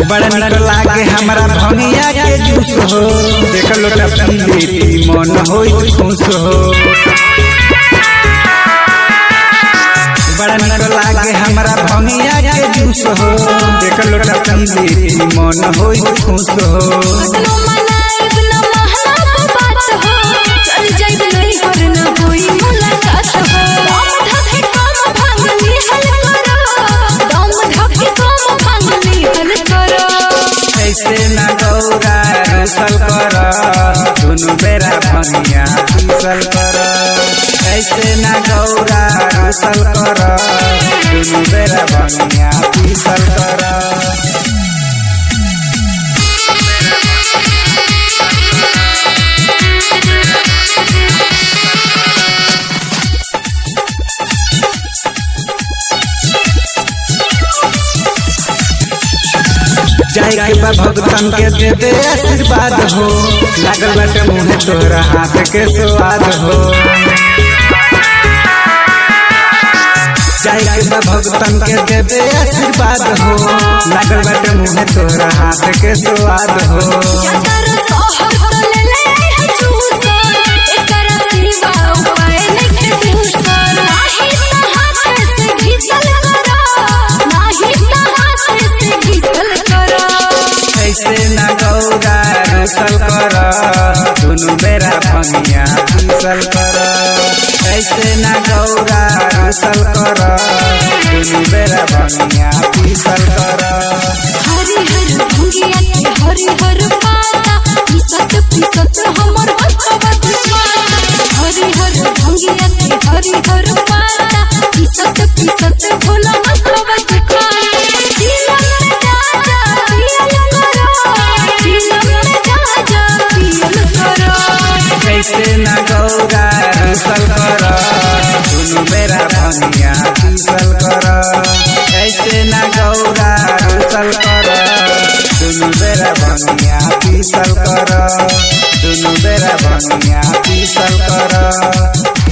बड़ा निक लागे हमरा भंगिया के जूस हो, देख लोटा पी लेती मन होई खुश हो। बड़ा निक लागे हमरा भंगिया के जूस हो, देख लोटा पी लेती मन होई खुश हो। ऐसे ना गौरा रुसल कर, दुनु बेरा भंगिया पीसल कर। ऐसे ना गौरा रुसल कर, दुनु बेरा भंगिया पीसल कर। जाय के बा भगतन के दे दे आशीर्वाद हो, लागल बाटे मुहे तोहरा हाथ के स्वाद हो। जाय के बा भगतन के दे दे आशीर्वाद हो, लागल बाटे मुहे तोहरा हाथ के स्वाद हो। ऐसे ना गौरा रुसल कर, दुनु बेरा भंगिया पीसल कर। ऐसे ना गौरा रुसल कर, दुनु बेरा भंगिया पीसल कर। हरि हर भंगिया के हरि हर पाता, पीसत पीसत हमर हथवा दुखाता। हरि हर भंगिया के हरि हर पाता, पीसत पीसत भोला हथवा दुखाता। ऐसे ना गौरा रुसल कर, दुनु बेरा भंगिया पीसल कर। ऐसे ना गौरा रुसल कर, दुनु बेरा भंगिया पीसल कर। दुनु बेरा भंगिया पीसल कर।